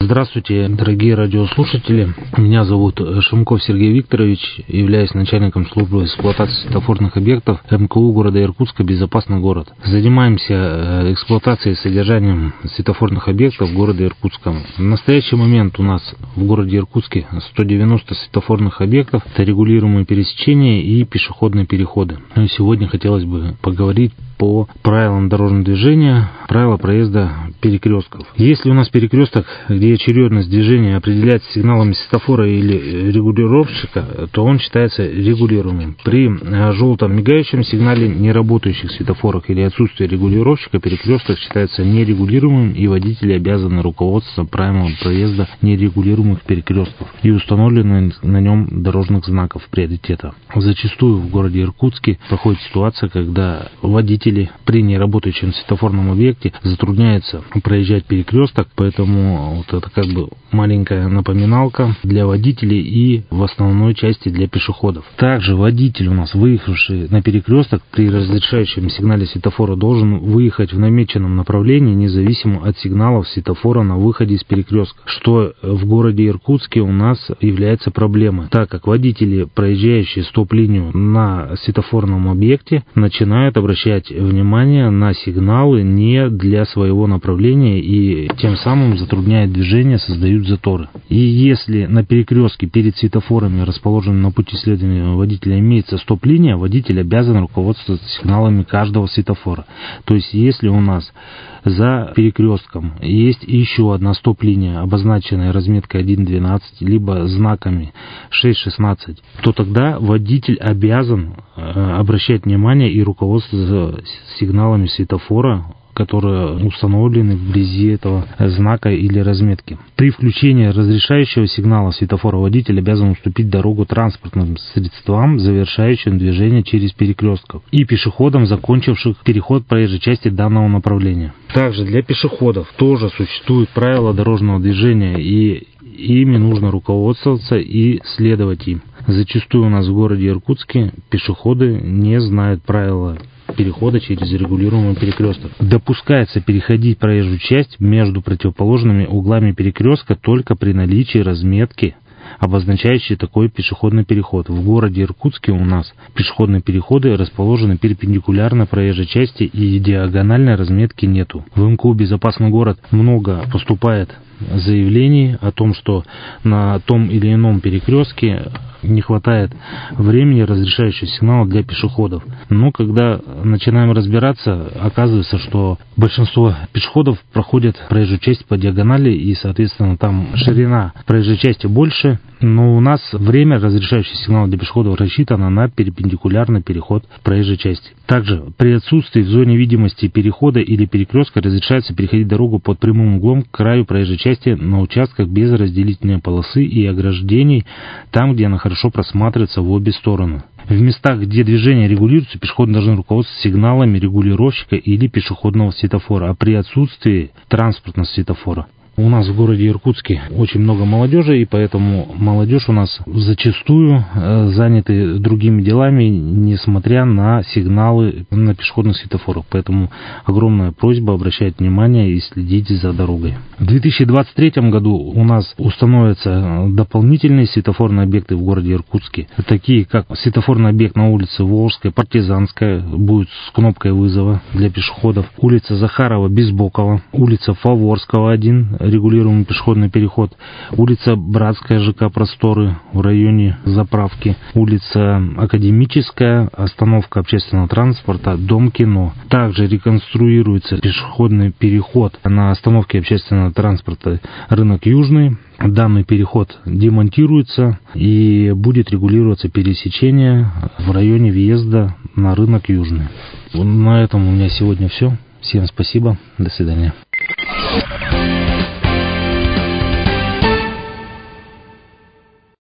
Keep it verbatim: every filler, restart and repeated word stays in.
Здравствуйте, дорогие радиослушатели. Меня зовут Шимков Сергей Викторович, являюсь начальником службы эксплуатации светофорных объектов эм ка у города Иркутска «Безопасный город». Занимаемся эксплуатацией и содержанием светофорных объектов города Иркутска. В настоящий момент у нас в городе Иркутске сто девяносто светофорных объектов, это регулируемые пересечения и пешеходные переходы. Сегодня хотелось бы поговорить по правилам дорожного движения, правила проезда перекрестков. Если у нас перекресток, где очередность движения определяется сигналами светофора или регулировщика, то он считается регулируемым. При желтом мигающем сигнале неработающих светофорах или отсутствии регулировщика перекресток считается нерегулируемым, и водители обязаны руководствоваться правилами проезда нерегулируемых перекрестков и установленных на нем дорожных знаков приоритета. Зачастую в городе Иркутске проходит ситуация, когда водители при неработающем светофорном объекте затрудняется проезжать перекресток, поэтому вот это как бы маленькая напоминалка для водителей и в основной части для пешеходов. Также водитель у нас, выехавший на перекресток, при разрешающем сигнале светофора должен выехать в намеченном направлении, независимо от сигналов светофора на выходе из перекрестка, что в городе Иркутске у нас является проблемой, так как водители, проезжающие стоп-линию на светофорном объекте, начинают обращать внимание на сигналы не для своего направления и тем самым затрудняют движение, создают заторы. И если на перекрестке перед светофорами, расположенными на пути следования водителя, имеется стоп-линия, водитель обязан руководствоваться сигналами каждого светофора. То есть если у нас за перекрестком есть еще одна стоп-линия, обозначенная разметкой один двенадцать, либо знаками шесть шестнадцать, то тогда водитель обязан обращать внимание и руководствоваться сигналами светофора, которые установлены вблизи этого знака или разметки. При включении разрешающего сигнала светофора водитель обязан уступить дорогу транспортным средствам, завершающим движение через перекрестков, и пешеходам, закончивших переход проезжей части данного направления. Также для пешеходов тоже существуют правила дорожного движения, и ими нужно руководствоваться и следовать им. Зачастую у нас в городе Иркутске пешеходы не знают правила перехода через регулируемый перекресток. Допускается переходить проезжую часть между противоположными углами перекрестка только при наличии разметки, обозначающей такой пешеходный переход. В городе Иркутске у нас пешеходные переходы расположены перпендикулярно проезжей части, и диагональной разметки нету. В эм ка у «Безопасный город» много поступает заявлений о том, что на том или ином перекрестке не хватает времени разрешающего сигнала для пешеходов. Но когда начинаем разбираться, оказывается, что большинство пешеходов проходят проезжую часть по диагонали, и, соответственно, там ширина проезжей части больше, но у нас время разрешающего сигнала для пешеходов рассчитано на перпендикулярный переход проезжей части. Также при отсутствии в зоне видимости перехода или перекрестка разрешается переходить дорогу под прямым углом к краю проезжей части на участках без разделительной полосы и ограждений, там, где она хорошо просматривается в обе стороны. В местах, где движение регулируется, пешеходы должны руководствоваться сигналами регулировщика или пешеходного светофора, а при отсутствии транспортного светофора. У нас в городе Иркутске очень много молодежи, и поэтому молодежь у нас зачастую заняты другими делами, несмотря на сигналы на пешеходных светофорах. Поэтому огромная просьба обращать внимание и следить за дорогой. В две тысячи двадцать третьем году у нас установятся дополнительные светофорные объекты в городе Иркутске, такие как светофорный объект на улице Волжская, Партизанская, будет с кнопкой вызова для пешеходов, улица Захарова, Безбокова, улица Фаворского, один, регулируемый пешеходный переход, улица Братская, ЖК Просторы в районе заправки, улица Академическая, остановка общественного транспорта, Дом кино. Также реконструируется пешеходный переход на остановке общественного транспорта Рынок Южный. Данный переход демонтируется и будет регулироваться пересечение в районе въезда на Рынок Южный. На этом у меня сегодня все. Всем спасибо. До свидания.